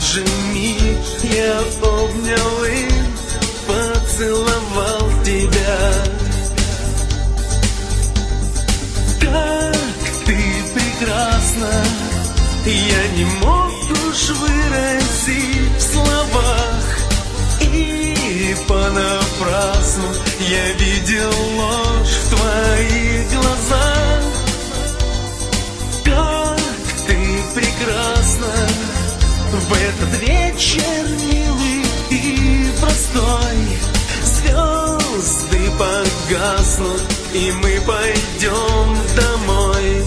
же миг я обнял и поцеловал тебя. Как ты прекрасна, я не мог уж выразить в словах, и понапрасну я видел ложь в твоих глазах. Как ты прекрасна, в этот вечер милый и простой. Звезды погаснут, и мы пойдем домой.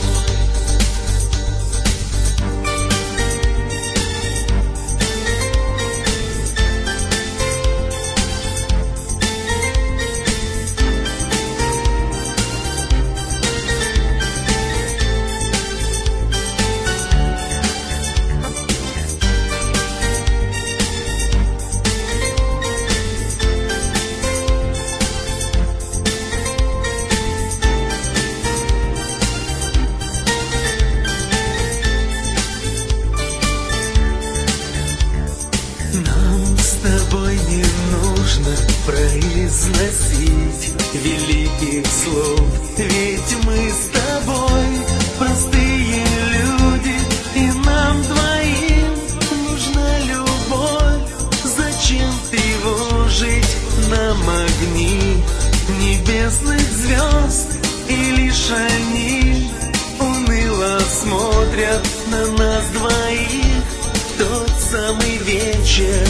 С тобой не нужно произносить великих слов, ведь мы с тобой простые люди, и нам двоим нужна любовь. Зачем тревожить нам огни небесных звезд, и лишь они уныло смотрят на нас двоих в тот самый вечер.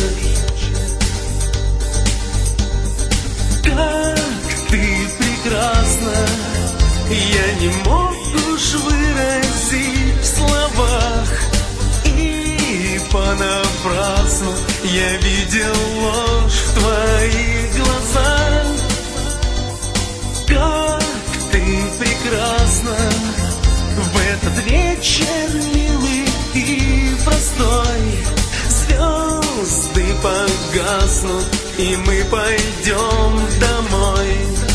Как ты прекрасна, я не мог уж выразить в словах, и понапрасну я видел ложь в твоих глазах. Как ты прекрасна, в этот вечер милый и простой. Звезды погаснут, и мы пойдем домой.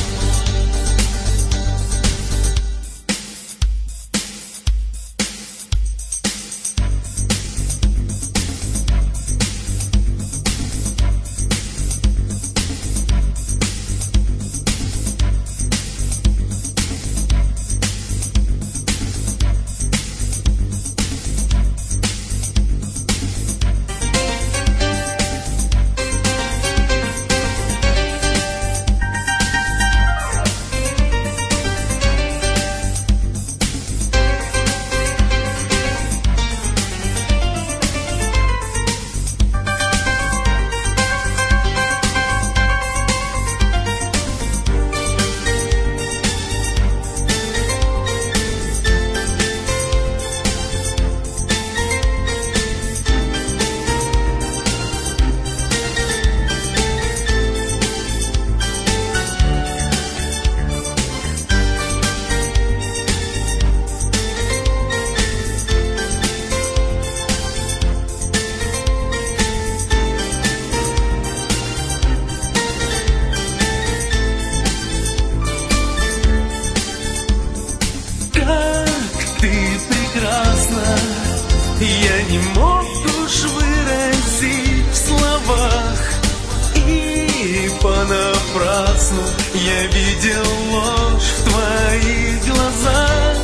Я не мог уж выразить в словах, и понапрасну я видел ложь в твоих глазах.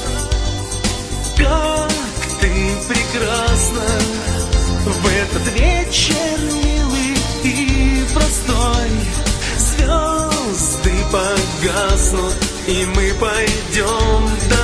Как ты прекрасна, в этот вечер милый и простой. Звезды погаснут, и мы пойдем домой.